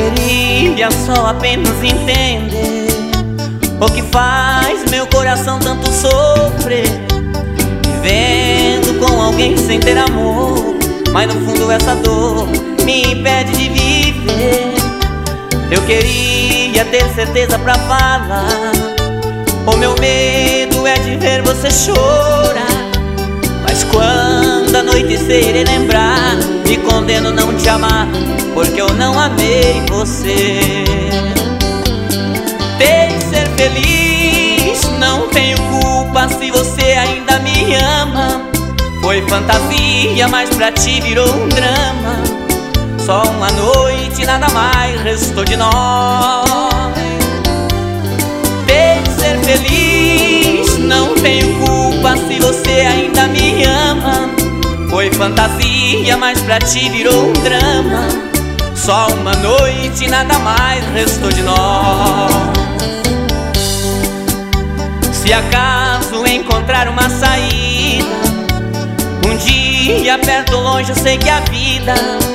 queria só apenas entender o que faz meu coração tanto sofrer, vivendo com alguém sem ter amor. Mas no fundo essa dor me impede de viver. Eu queria ter certeza pra falar, o meu medo é de ver você chorar. Mas quando anoitecer e lembrar, me condeno não te amar, porque eu não amei você. Tem que ser feliz, não tenho culpa se você ainda me ama. Foi fantasia, mas pra ti virou um drama. Só uma noite, nada mais restou de nós. Tem que ser feliz, não tenho culpa se você ainda me ama. Foi fantasia, mas pra ti virou um drama. Só uma noite, nada mais restou de nós. Se acaso encontrar uma saída, um dia perto ou longe, eu sei que a vida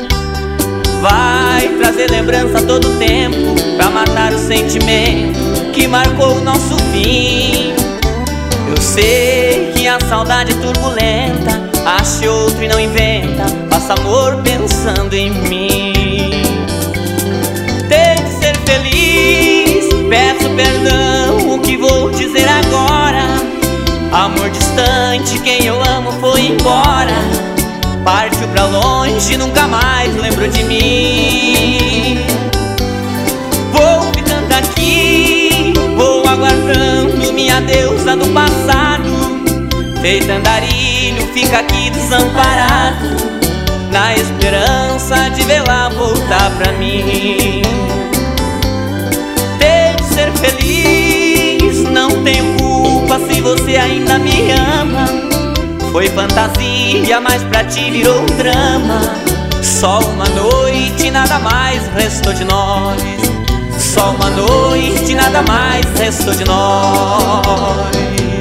vai trazer lembrança a todo tempo, pra matar o sentimento que marcou o nosso fim. Eu sei que a saudade é turbulenta, ache outro e não inventa, faça amor pensando em mim. Tem que ser feliz, peço perdão, o que vou dizer agora. Amor distante, quem eu amo foi embora. Partiu pra longe, nunca mais lembrou de mim. Vou ficando aqui, vou aguardando minha deusa do passado. Feito andarilho, fica aqui desamparado, na esperança de vê-la voltar pra mim. Tem que ser feliz, não tenho culpa se você ainda me ama. Foi fantasia, mas pra ti virou um drama. Só uma noite, nada mais restou de nós. Só uma noite, nada mais restou de nós.